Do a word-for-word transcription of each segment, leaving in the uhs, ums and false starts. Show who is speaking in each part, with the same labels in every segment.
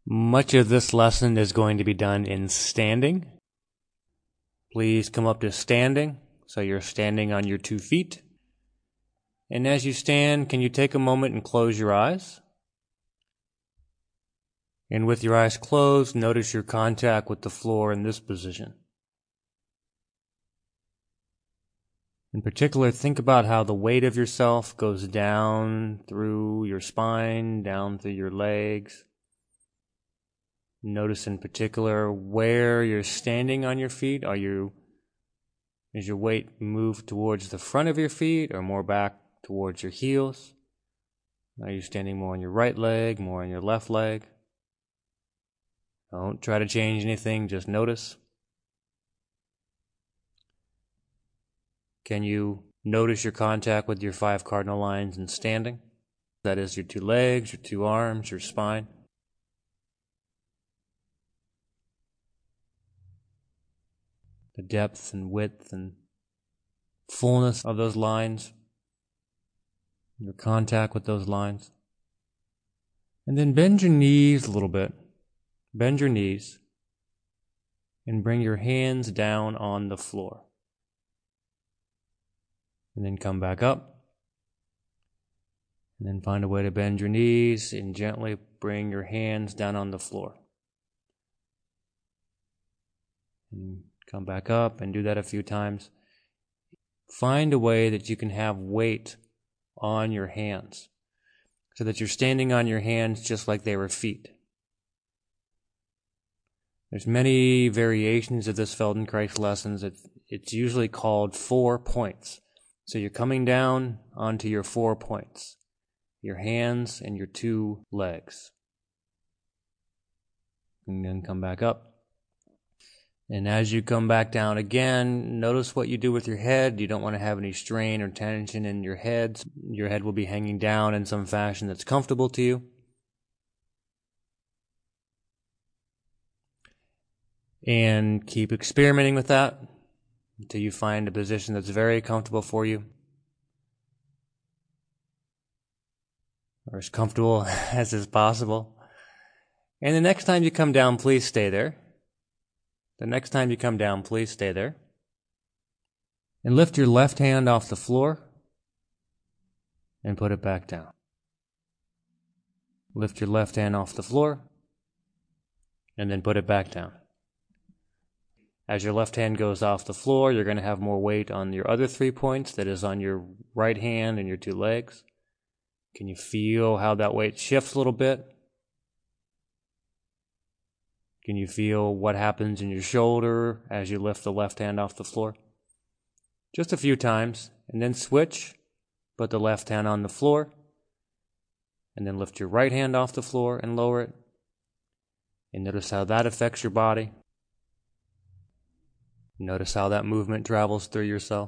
Speaker 1: Much of this lesson is going to be done in standing. Please come up to standing, so you're standing on your two feet. And as you stand, can you take a moment and close your eyes? And with your eyes closed, notice your contact with the floor in this position. In particular, think about how the weight of yourself goes down through your spine, down through your legs. Notice in particular where you're standing on your feet. Are you, is your weight moved towards the front of your feet or more back towards your heels? Are you standing more on your right leg, more on your left leg? Don't try to change anything, just notice. Can you notice your contact with your five cardinal lines in standing? That is your two legs, your two arms, your spine. The depth and width and fullness of those lines, your contact with those lines. And then bend your knees a little bit. Bend your knees and bring your hands down on the floor. And then come back up. And then find a way to bend your knees and gently bring your hands down on the floor. And come back up and do that a few times. Find a way that you can have weight on your hands so that you're standing on your hands just like they were feet. There's many variations of this Feldenkrais lessons. It's, it's usually called four points. So you're coming down onto your four points, your hands and your two legs. And then come back up. And as you come back down again, notice what you do with your head. You don't want to have any strain or tension in your head. Your head will be hanging down in some fashion that's comfortable to you. And keep experimenting with that until you find a position that's very comfortable for you, or as comfortable as is possible. And the next time you come down, please stay there. The next time you come down, please stay there. And lift your left hand off the floor and put it back down. Lift your left hand off the floor and then put it back down. As your left hand goes off the floor, you're going to have more weight on your other three points, that is on your right hand and your two legs. Can you feel how that weight shifts a little bit? Can you feel what happens in your shoulder as you lift the left hand off the floor? Just a few times, and then switch. Put the left hand on the floor, and then lift your right hand off the floor and lower it. And notice how that affects your body. Notice how that movement travels through yourself.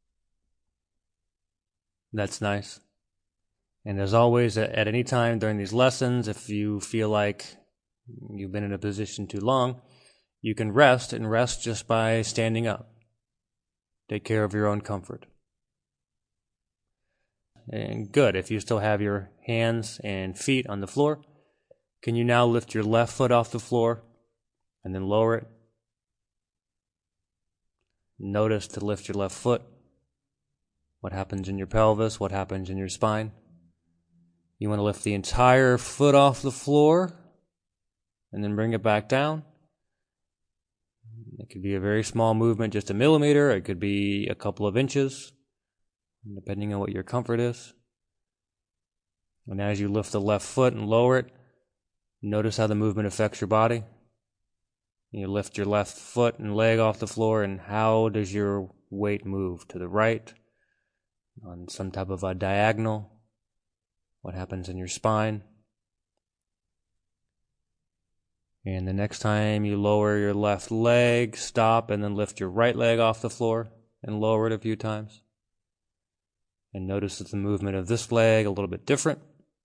Speaker 1: That's nice. And as always, at any time during these lessons, if you feel like you've been in a position too long, you can rest, and rest just by standing up. Take care of your own comfort. And good, if you still have your hands and feet on the floor, can you now lift your left foot off the floor and then lower it? Notice to lift your left foot. What happens in your pelvis? What happens in your spine? You want to lift the entire foot off the floor and then bring it back down. It could be a very small movement, just a millimeter. It could be a couple of inches, depending on what your comfort is. And as you lift the left foot and lower it, notice how the movement affects your body. You lift your left foot and leg off the floor, and how does your weight move? To the right, on some type of a diagonal? What happens in your spine? And the next time you lower your left leg, stop and then lift your right leg off the floor and lower it a few times. And notice that the movement of this leg a little bit different.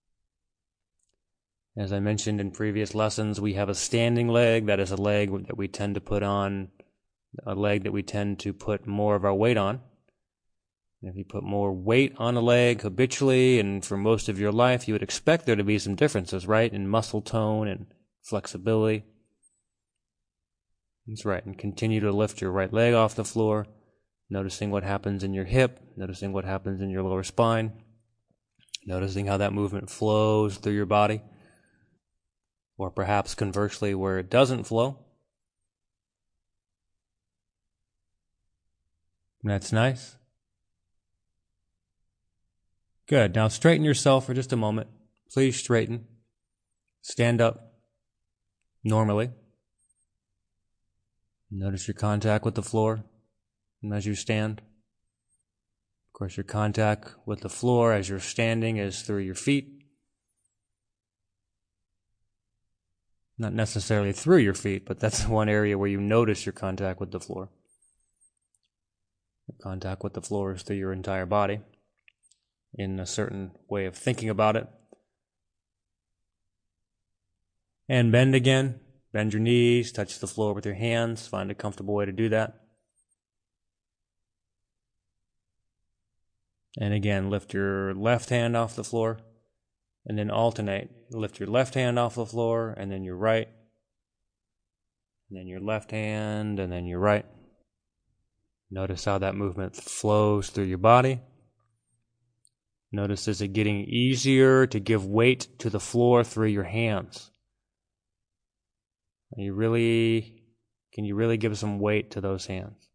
Speaker 1: As I mentioned in previous lessons, we have a standing leg. That is a leg that we tend to put on, a leg that we tend to put more of our weight on. And if you put more weight on a leg habitually and for most of your life, you would expect there to be some differences, right? In muscle tone and flexibility. That's right, and continue to lift your right leg off the floor, noticing what happens in your hip, noticing what happens in your lower spine, noticing how that movement flows through your body, or perhaps conversely where it doesn't flow. That's nice. Good. Now straighten yourself for just a moment. Please straighten. Stand up normally. Notice your contact with the floor as you stand. Of course, your contact with the floor as you're standing is through your feet. Not necessarily through your feet, but that's one area where you notice your contact with the floor. Your contact with the floor is through your entire body in a certain way of thinking about it. And bend again. Bend your knees, touch the floor with your hands. Find a comfortable way to do that. And again, lift your left hand off the floor and then alternate. Lift your left hand off the floor and then your right. And then your left hand and then your right. Notice how that movement flows through your body. Notice, is it getting easier to give weight to the floor through your hands? Are you really, can you really give some weight to those hands?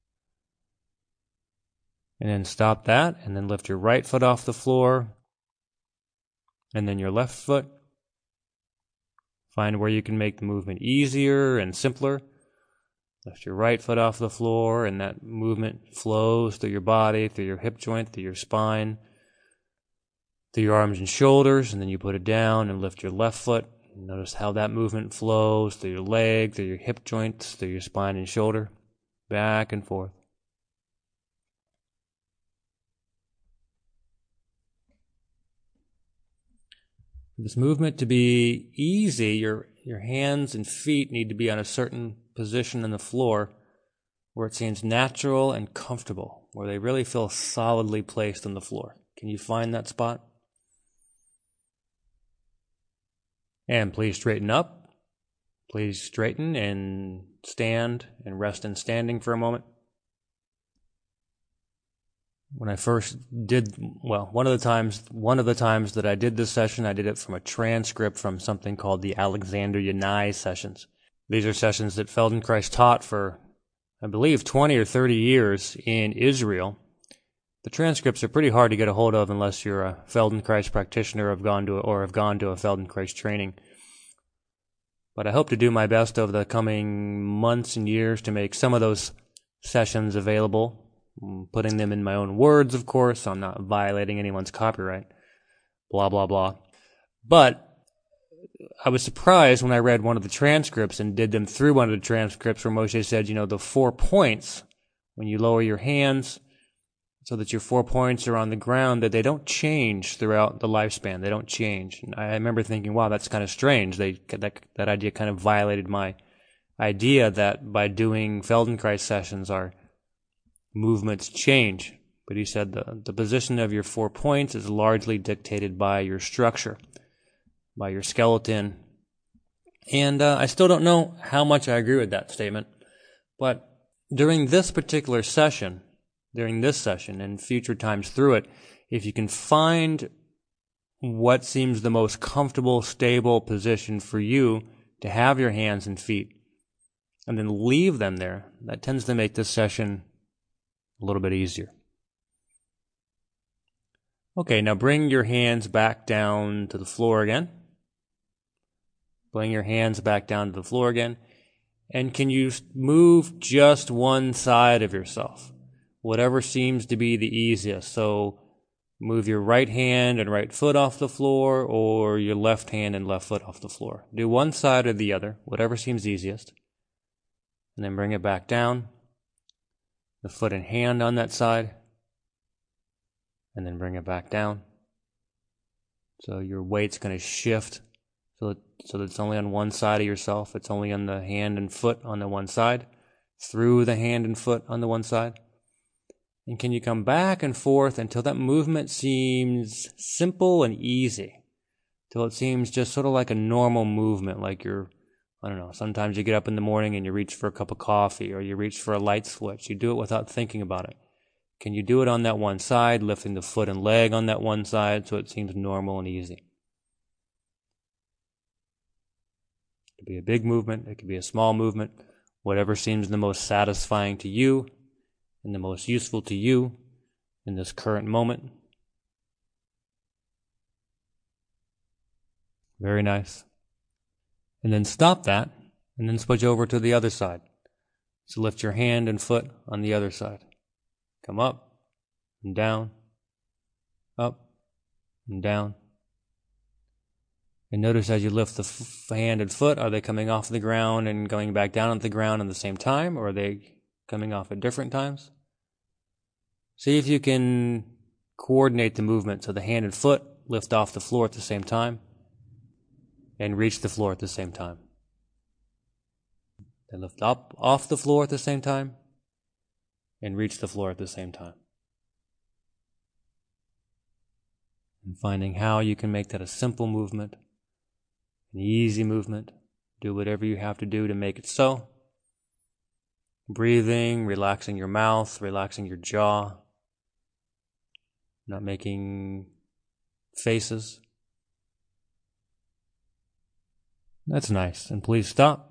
Speaker 1: And then stop that, and then lift your right foot off the floor, and then your left foot. Find where you can make the movement easier and simpler. Lift your right foot off the floor, and that movement flows through your body, through your hip joint, through your spine, through your arms and shoulders, and then you put it down and lift your left foot. Notice how that movement flows through your leg, through your hip joints, through your spine and shoulder, back and forth. For this movement to be easy, your, your hands and feet need to be on a certain position in the floor where it seems natural and comfortable, where they really feel solidly placed on the floor. Can you find that spot? And please straighten up. Please straighten and stand and rest in standing for a moment. When I first did, well, one of the times, one of the times that I did this session, I did it from a transcript from something called the Alexander Yanai sessions. These are sessions that Feldenkrais taught for, I believe, twenty or thirty years in Israel. The transcripts are pretty hard to get a hold of unless you're a Feldenkrais practitioner or have gone to, or have gone to a Feldenkrais training. But I hope to do my best over the coming months and years to make some of those sessions available. I'm putting them in my own words, of course, so I'm not violating anyone's copyright. Blah, blah, blah. But I was surprised when I read one of the transcripts and did them through one of the transcripts where Moshe said, you know, the four points, when you lower your hands so that your four points are on the ground, that they don't change throughout the lifespan. They don't change. And I remember thinking, wow, that's kind of strange. They, that, that idea kind of violated my idea that by doing Feldenkrais sessions, our movements change. But he said the, the position of your four points is largely dictated by your structure, by your skeleton. And uh, I still don't know how much I agree with that statement. But during this particular session, during this session and future times through it, if you can find what seems the most comfortable, stable position for you to have your hands and feet, and then leave them there, that tends to make this session a little bit easier. Okay, now bring your hands back down to the floor again. Bring your hands back down to the floor again. And can you move just one side of yourself? Whatever seems to be the easiest. So move your right hand and right foot off the floor, or your left hand and left foot off the floor. Do one side or the other, whatever seems easiest. And then bring it back down. The foot and hand on that side. And then bring it back down. So your weight's going to shift so that, so that it's only on one side of yourself. It's only on the hand and foot on the one side. Through the hand and foot on the one side. And can you come back and forth until that movement seems simple and easy? Till it seems just sort of like a normal movement, like you're I don't know, sometimes you get up in the morning and you reach for a cup of coffee or you reach for a light switch. You do it without thinking about it. Can you do it on that one side, lifting the foot and leg on that one side so it seems normal and easy? It could be a big movement, it could be a small movement, whatever seems the most satisfying to you and the most useful to you in this current moment. Very nice. And then stop that, and then switch over to the other side. So lift your hand and foot on the other side. Come up and down, up and down. And notice as you lift the f- hand and foot, are they coming off the ground and going back down on the ground at the same time, or are they coming off at different times? See if you can coordinate the movement so the hand and foot lift off the floor at the same time and reach the floor at the same time. They lift up off the floor at the same time and reach the floor at the same time. And finding how you can make that a simple movement, an easy movement. Do whatever you have to do to make it so. Breathing, relaxing your mouth, relaxing your jaw, not making faces. That's nice. And please stop.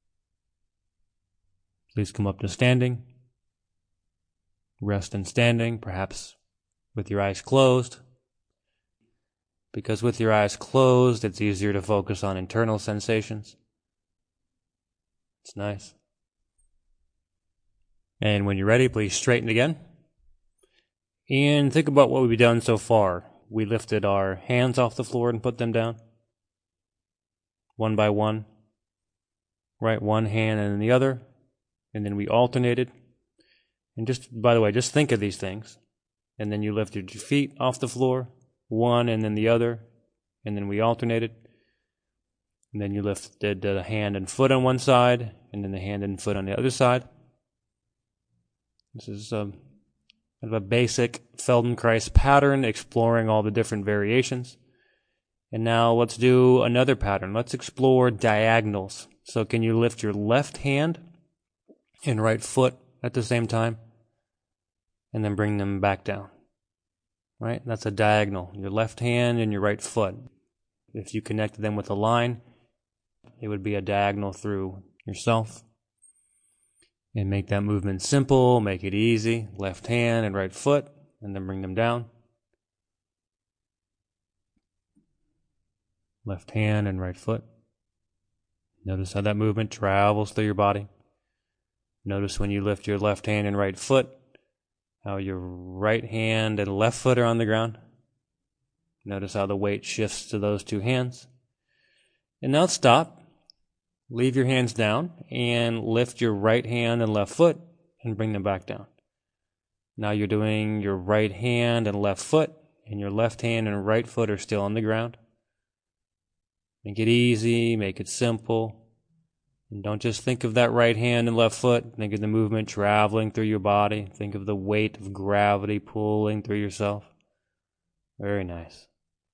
Speaker 1: Please come up to standing. Rest in standing, perhaps with your eyes closed. Because with your eyes closed, it's easier to focus on internal sensations. It's nice. And when you're ready, please straighten again. And think about what we've done so far. We lifted our hands off the floor and put them down. One by one, right? One hand and then the other, and then we alternated. And just, by the way, just think of these things. And then you lifted your feet off the floor, one and then the other, and then we alternated. And then you lifted the hand and foot on one side, and then the hand and foot on the other side. This is um, kind of a basic Feldenkrais pattern, exploring all the different variations. And now let's do another pattern. Let's explore diagonals. So can you lift your left hand and right foot at the same time? And then bring them back down. Right? That's a diagonal. Your left hand and your right foot. If you connected them with a line, it would be a diagonal through yourself. And make that movement simple, make it easy. Left hand and right foot, and then bring them down. Left hand and right foot. Notice how that movement travels through your body. Notice when you lift your left hand and right foot, how your right hand and left foot are on the ground. Notice how the weight shifts to those two hands. And now stop. Leave your hands down and lift your right hand and left foot and bring them back down. Now you're doing your right hand and left foot, and your left hand and right foot are still on the ground. Make it easy, make it simple. And don't just think of that right hand and left foot. Think of the movement traveling through your body. Think of the weight of gravity pulling through yourself. Very nice.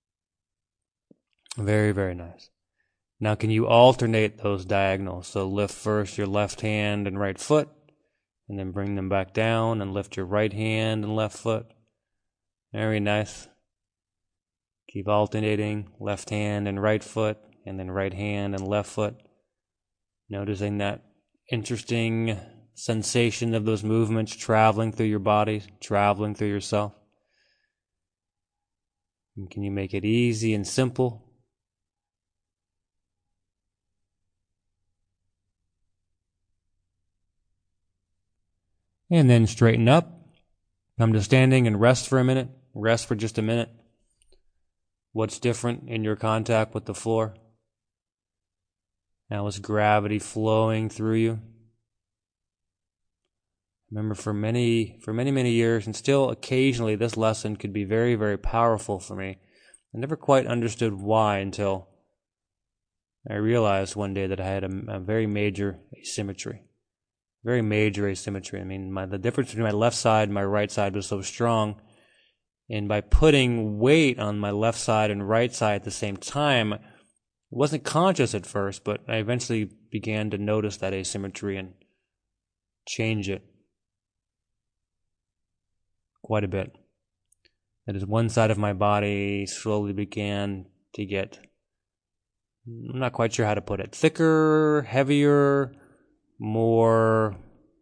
Speaker 1: Very, very nice. Now can you alternate those diagonals? So lift first your left hand and right foot, and then bring them back down and lift your right hand and left foot. Very nice. Keep alternating left hand and right foot, and then right hand and left foot. Noticing that interesting sensation of those movements traveling through your body, traveling through yourself. And can you make it easy and simple? And then straighten up. Come to standing and rest for a minute. Rest for just a minute. What's different in your contact with the floor? Now is gravity flowing through you? Remember, for many, for many, many years, and still occasionally, this lesson could be very, very powerful for me. I never quite understood why until I realized one day that I had a, a very major asymmetry. Very major asymmetry. I mean, my, the difference between my left side and my right side was so strong. And by putting weight on my left side and right side at the same time, wasn't conscious at first, but I eventually began to notice that asymmetry and change it quite a bit. That is, one side of my body slowly began to get, I'm not quite sure how to put it, thicker, heavier, more,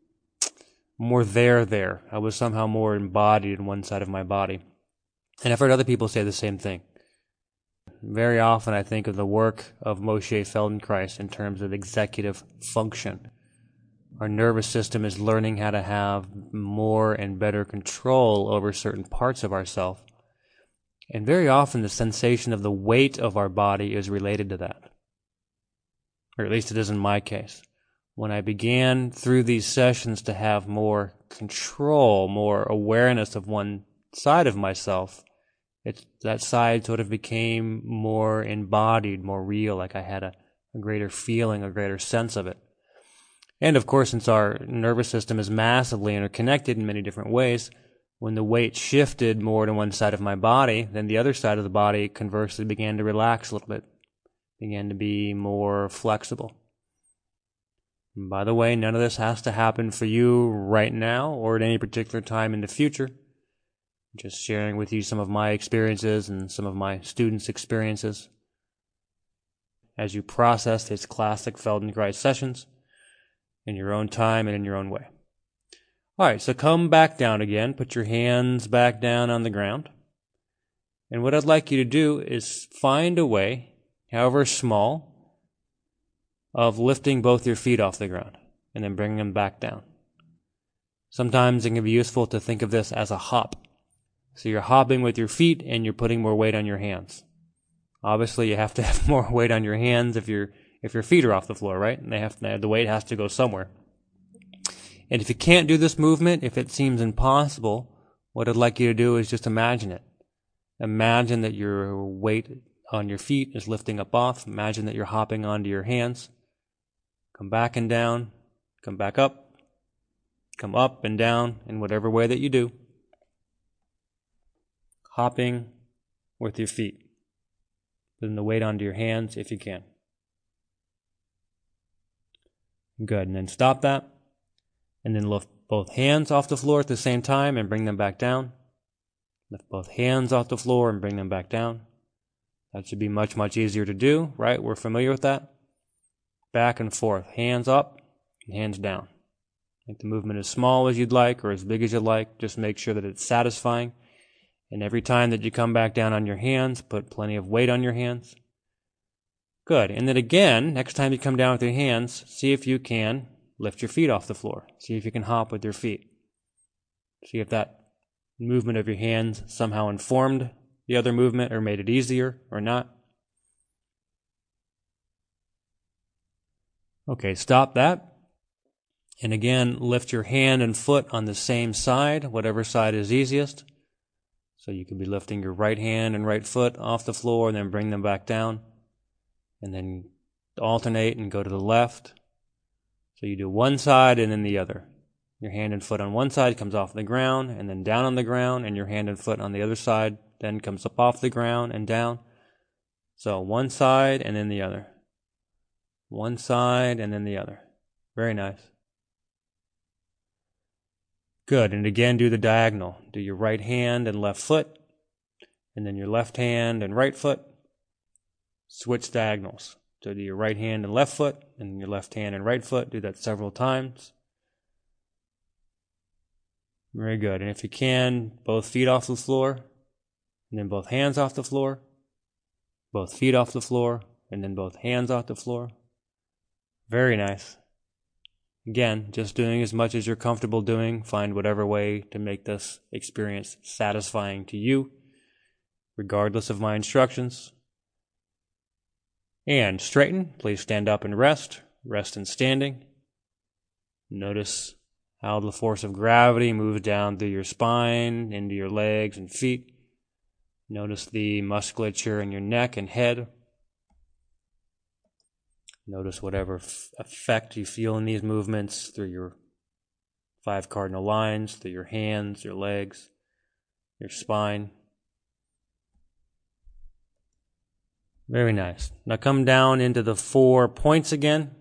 Speaker 1: more there there. I was somehow more embodied in one side of my body. And I've heard other people say the same thing. Very often I think of the work of Moshe Feldenkrais in terms of executive function. Our nervous system is learning how to have more and better control over certain parts of ourselves. And very often the sensation of the weight of our body is related to that. Or at least it is in my case. When I began through these sessions to have more control, more awareness of one side of myself, It's, that side sort of became more embodied, more real, like I had a, a greater feeling, a greater sense of it. And of course, since our nervous system is massively interconnected in many different ways, when the weight shifted more to one side of my body, then the other side of the body conversely began to relax a little bit, began to be more flexible. And by the way, none of this has to happen for you right now or at any particular time in the future. Just sharing with you some of my experiences and some of my students' experiences as you process these classic Feldenkrais sessions in your own time and in your own way. All right, so come back down again. Put your hands back down on the ground. And what I'd like you to do is find a way, however small, of lifting both your feet off the ground and then bringing them back down. Sometimes it can be useful to think of this as a hop. So you're hopping with your feet and you're putting more weight on your hands. Obviously, you have to have more weight on your hands if your if your feet are off the floor, right? And they have to, the weight has to go somewhere. And if you can't do this movement, if it seems impossible, what I'd like you to do is just imagine it. Imagine that your weight on your feet is lifting up off. Imagine that you're hopping onto your hands. Come back and down. Come back up. Come up and down in whatever way that you do. Hopping with your feet. Putting the weight onto your hands if you can. Good. And then stop that. And then lift both hands off the floor at the same time and bring them back down. Lift both hands off the floor and bring them back down. That should be much, much easier to do, right? We're familiar with that. Back and forth. Hands up and hands down. Make the movement as small as you'd like or as big as you'd like. Just make sure that it's satisfying. And every time that you come back down on your hands, put plenty of weight on your hands. Good. And then again, next time you come down with your hands, see if you can lift your feet off the floor. See if you can hop with your feet. See if that movement of your hands somehow informed the other movement or made it easier or not. Okay, stop that. And again, lift your hand and foot on the same side, whatever side is easiest. So you could be lifting your right hand and right foot off the floor and then bring them back down. And then alternate and go to the left. So you do one side and then the other. Your hand and foot on one side comes off the ground and then down on the ground, and your hand and foot on the other side then comes up off the ground and down. So one side and then the other. One side and then the other. Very nice. Good. And again, do the diagonal. Do your right hand and left foot, and then your left hand and right foot. Switch diagonals. So do your right hand and left foot, and your left hand and right foot. Do that several times. Very good. And if you can, both feet off the floor, and then both hands off the floor. Both feet off the floor, and then both hands off the floor. Very nice. Again, just doing as much as you're comfortable doing. Find whatever way to make this experience satisfying to you, regardless of my instructions. And straighten. Please stand up and rest. Rest in standing. Notice how the force of gravity moves down through your spine, into your legs and feet. Notice the musculature in your neck and head. Notice whatever f- effect you feel in these movements through your five cardinal lines, through your hands, your legs, your spine. Very nice. Now come down into the four points again.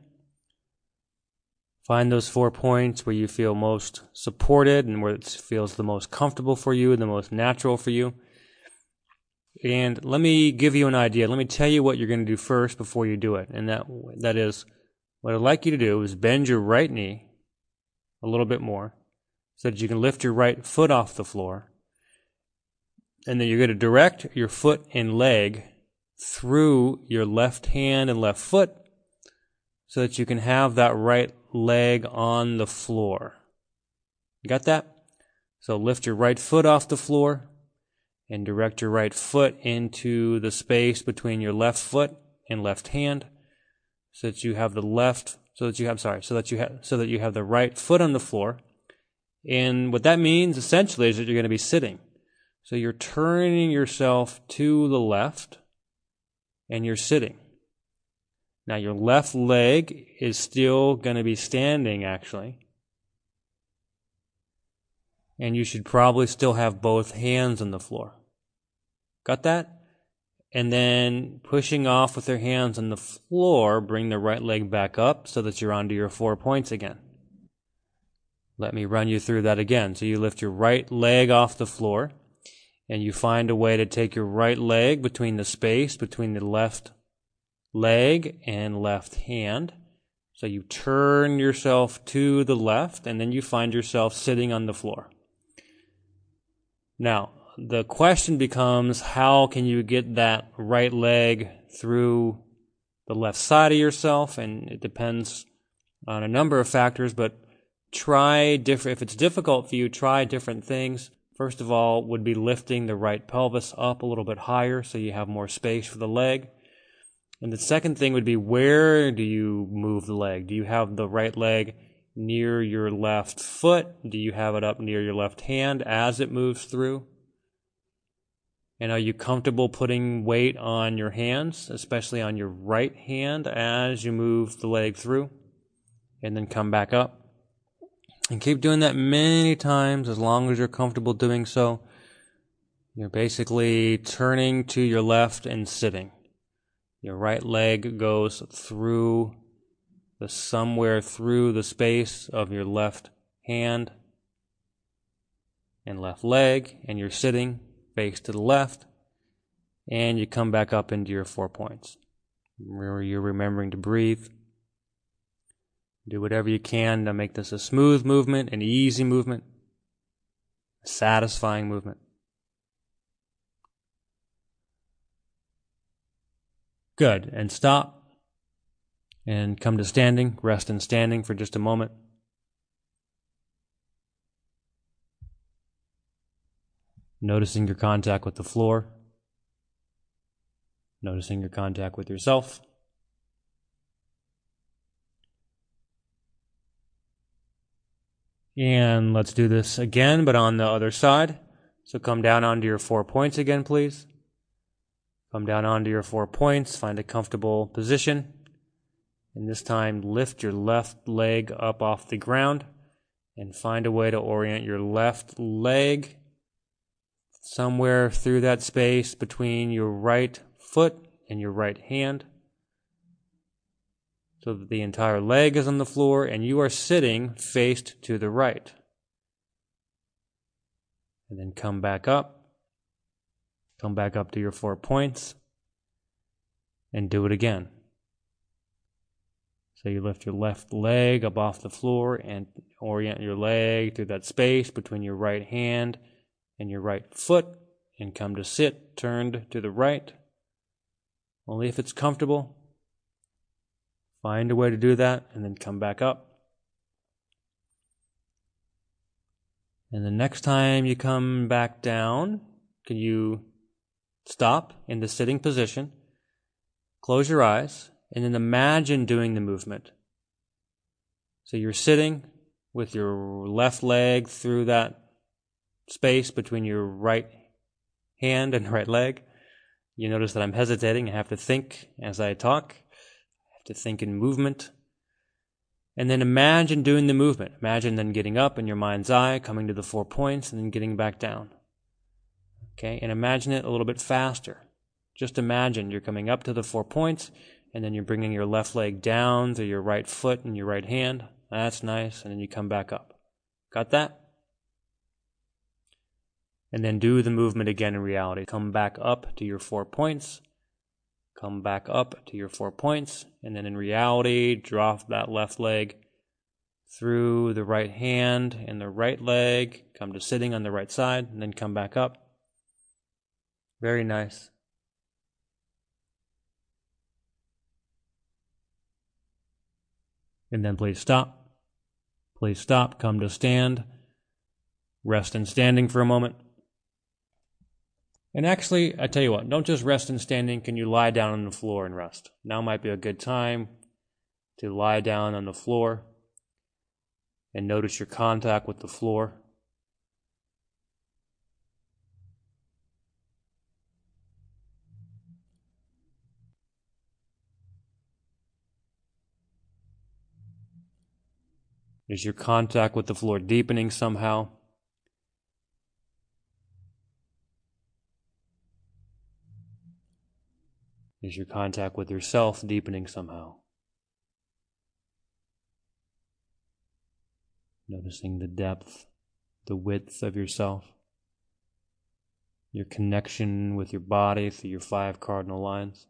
Speaker 1: Find those four points where you feel most supported and where it feels the most comfortable for you, the most natural for you. And let me give you an idea. Let me tell you what you're going to do first before you do it. And that that is, what I'd like you to do is bend your right knee a little bit more so that you can lift your right foot off the floor. And then you're going to direct your foot and leg through your left hand and left foot so that you can have that right leg on the floor. Got that? So lift your right foot off the floor and direct your right foot into the space between your left foot and left hand so that you have the left, so that you have, sorry, so that you have, so that you have the right foot on the floor. And what that means essentially is that you're going to be sitting. So you're turning yourself to the left and you're sitting. Now your left leg is still going to be standing actually. And you should probably still have both hands on the floor. Got that? And then pushing off with your hands on the floor, bring the right leg back up so that you're onto your four points again. Let me run you through that again. So you lift your right leg off the floor and you find a way to take your right leg between the space between the left leg and left hand. So you turn yourself to the left and then you find yourself sitting on the floor. Now, the question becomes, how can you get that right leg through the left side of yourself? And it depends on a number of factors, but try different, if it's difficult for you, try different things. First of all, would be lifting the right pelvis up a little bit higher so you have more space for the leg. And the second thing would be, where do you move the leg? Do you have the right leg near your left foot? Do you have it up near your left hand as it moves through? And are you comfortable putting weight on your hands, especially on your right hand as you move the leg through? And then come back up. And keep doing that many times as long as you're comfortable doing so. You're basically turning to your left and sitting. Your right leg goes through the somewhere through the space of your left hand and left leg, and you're sitting face to the left, and you come back up into your four points. Remember, you're remembering to breathe. Do whatever you can to make this a smooth movement, an easy movement, a satisfying movement. Good. And stop. And come to standing. Rest in standing for just a moment. Noticing your contact with the floor. Noticing your contact with yourself. And let's do this again, but on the other side. So come down onto your four points again, please. Come down onto your four points. Find a comfortable position. And this time, lift your left leg up off the ground and find a way to orient your left leg somewhere through that space between your right foot and your right hand so that the entire leg is on the floor and you are sitting faced to the right. And then come back up. Come back up to your four points and do it again. So you lift your left leg up off the floor and orient your leg through that space between your right hand and your right foot and come to sit turned to the right. Only if it's comfortable. Find a way to do that and then come back up. And the next time you come back down, can you stop in the sitting position, close your eyes, and then imagine doing the movement. So you're sitting with your left leg through that space between your right hand and right leg. You notice that I'm hesitating. I have to think as I talk. I have to think in movement. And then imagine doing the movement. Imagine then getting up in your mind's eye, coming to the four points, and then getting back down. Okay, and imagine it a little bit faster. Just imagine you're coming up to the four points, and then you're bringing your left leg down through your right foot and your right hand. That's nice. And then you come back up. Got that? And then do the movement again in reality. Come back up to your four points. Come back up to your four points. And then in reality, drop that left leg through the right hand and the right leg. Come to sitting on the right side, and then come back up. Very nice. And then please stop. Please stop. Come to stand. Rest in standing for a moment. And actually, I tell you what, don't just rest in standing. Can you lie down on the floor and rest? Now might be a good time to lie down on the floor and notice your contact with the floor. Is your contact with the floor deepening somehow? Is your contact with yourself deepening somehow? Noticing the depth, the width of yourself, your connection with your body through your five cardinal lines.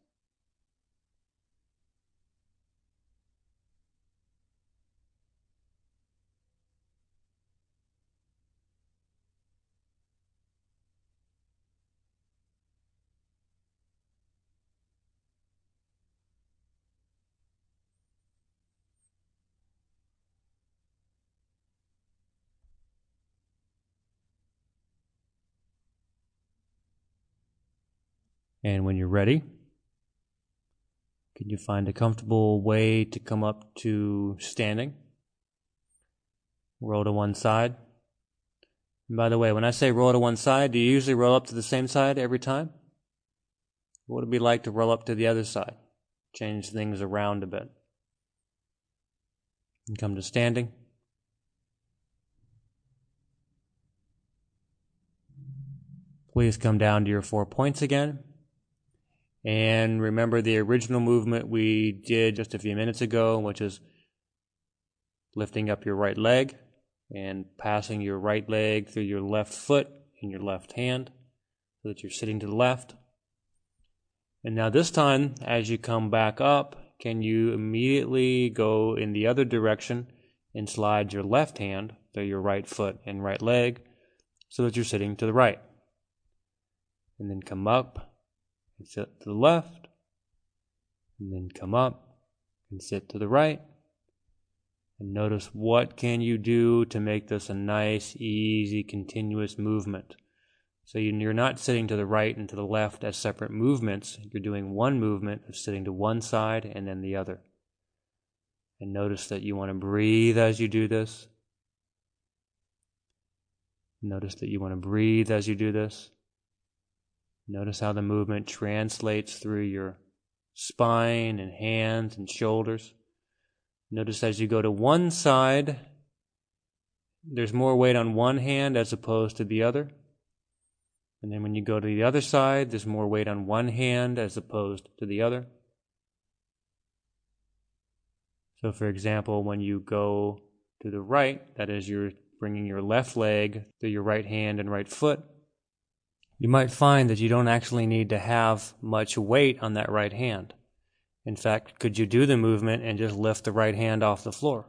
Speaker 1: And when you're ready, can you find a comfortable way to come up to standing? Roll to one side. And by the way, when I say roll to one side, do you usually roll up to the same side every time? What would it be like to roll up to the other side? Change things around a bit. And come to standing. Please come down to your four points again. And remember the original movement we did just a few minutes ago, which is lifting up your right leg and passing your right leg through your left foot and your left hand so that you're sitting to the left. And now this time, as you come back up, can you immediately go in the other direction and slide your left hand through your right foot and right leg so that you're sitting to the right. And then come up and sit to the left, and then come up and sit to the right. And notice what can you do to make this a nice, easy, continuous movement. So you're not sitting to the right and to the left as separate movements. You're doing one movement of sitting to one side and then the other. And notice that you want to breathe as you do this. Notice that you want to breathe as you do this. Notice how the movement translates through your spine and hands and shoulders. Notice as you go to one side, there's more weight on one hand as opposed to the other. And then when you go to the other side, there's more weight on one hand as opposed to the other. So for example, when you go to the right, that is, you're bringing your left leg through your right hand and right foot, you might find that you don't actually need to have much weight on that right hand. In fact, could you do the movement and just lift the right hand off the floor?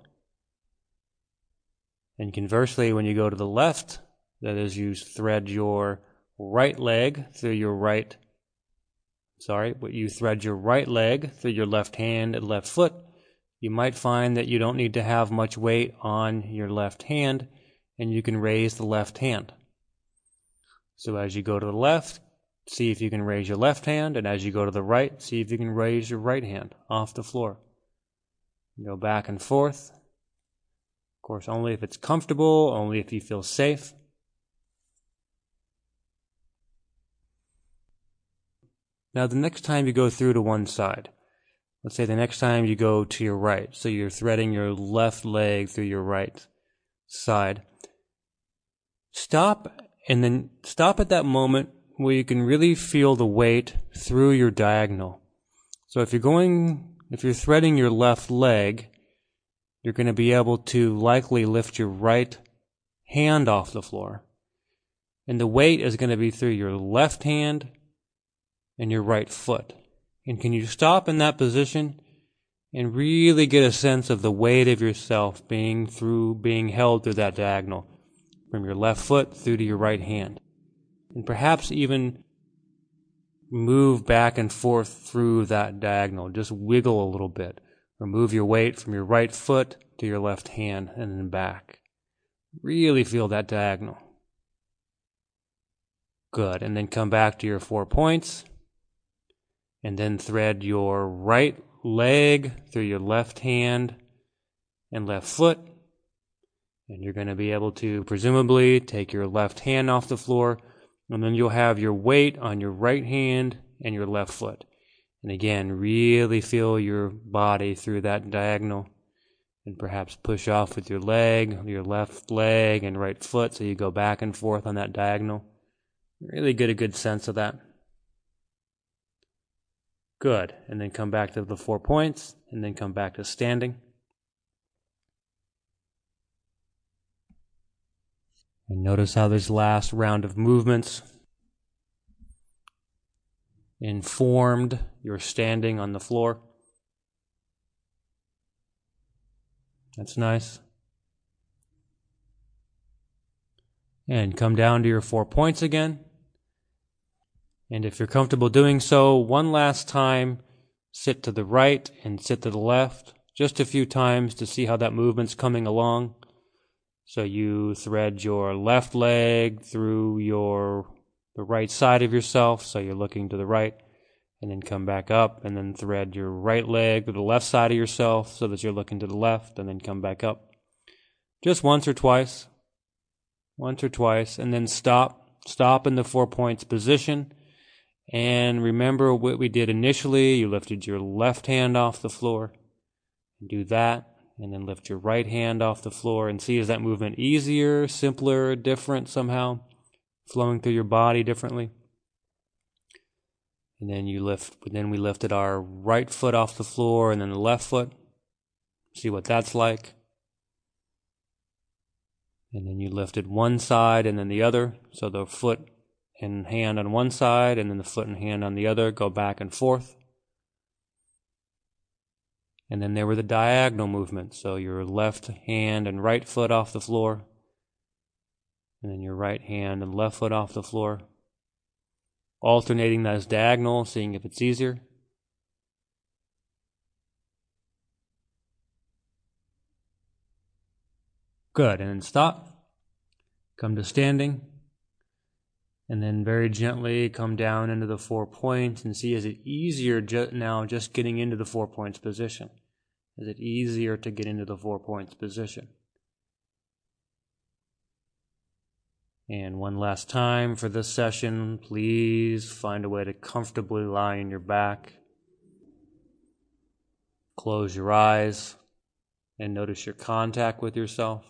Speaker 1: And conversely, when you go to the left, that is, you thread your right leg through your right, sorry, but you thread your right leg through your left hand and left foot, you might find that you don't need to have much weight on your left hand, and you can raise the left hand. So as you go to the left, see if you can raise your left hand, and as you go to the right, see if you can raise your right hand off the floor. Go back and forth. Of course, only if it's comfortable, only if you feel safe. Now, the next time you go through to one side, let's say the next time you go to your right, so you're threading your left leg through your right side, stop and then stop at that moment where you can really feel the weight through your diagonal. So if you're going, if you're threading your left leg, you're going to be able to likely lift your right hand off the floor. And the weight is going to be through your left hand and your right foot. And can you stop in that position and really get a sense of the weight of yourself being through, being held through that diagonal, from your left foot through to your right hand. And perhaps even move back and forth through that diagonal. Just wiggle a little bit. Or move your weight from your right foot to your left hand and then back. Really feel that diagonal. Good. And then come back to your four points. And then thread your right leg through your left hand and left foot. And you're going to be able to presumably take your left hand off the floor. And then you'll have your weight on your right hand and your left foot. And again, really feel your body through that diagonal. And perhaps push off with your leg, your left leg and right foot, so you go back and forth on that diagonal. Really get a good sense of that. Good. And then come back to the four points, and then come back to standing. And notice how this last round of movements informed your standing on the floor. That's nice. And come down to your four points again. And if you're comfortable doing so, one last time, sit to the right and sit to the left, just a few times to see how that movement's coming along. So you thread your left leg through your the right side of yourself, so you're looking to the right, and then come back up, and then thread your right leg to the left side of yourself, so that you're looking to the left, and then come back up. Just once or twice. Once or twice, and then stop. Stop in the four points position. And remember what we did initially. You lifted your left hand off the floor. Do that. And then lift your right hand off the floor. And see, is that movement easier, simpler, different somehow? Flowing through your body differently? And then you lift, then we lifted our right foot off the floor and then the left foot. See what that's like. And then you lifted one side and then the other. So the foot and hand on one side and then the foot and hand on the other. Go back and forth. And then there were the diagonal movements. So your left hand and right foot off the floor. And then your right hand and left foot off the floor. Alternating those diagonal, seeing if it's easier. Good, and then stop. Come to standing. And then very gently come down into the four points and see, is it easier ju- now just getting into the four points position? Is it easier to get into the four points position? And one last time for this session, please find a way to comfortably lie on your back. Close your eyes and notice your contact with yourself.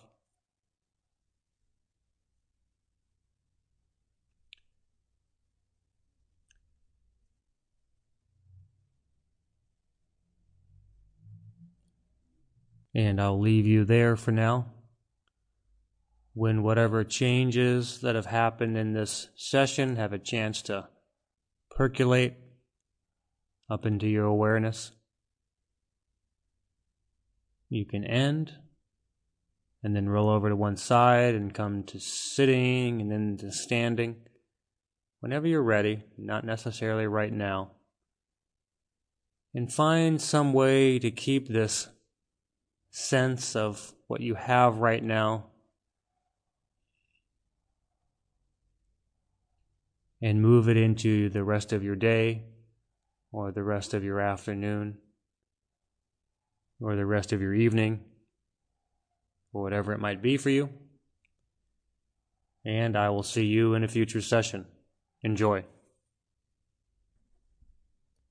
Speaker 1: And I'll leave you there for now. When whatever changes that have happened in this session have a chance to percolate up into your awareness, you can end and then roll over to one side and come to sitting and then to standing. Whenever you're ready, not necessarily right now. And find some way to keep this sense of what you have right now and move it into the rest of your day or the rest of your afternoon or the rest of your evening or whatever it might be for you. And I will see you in a future session. Enjoy.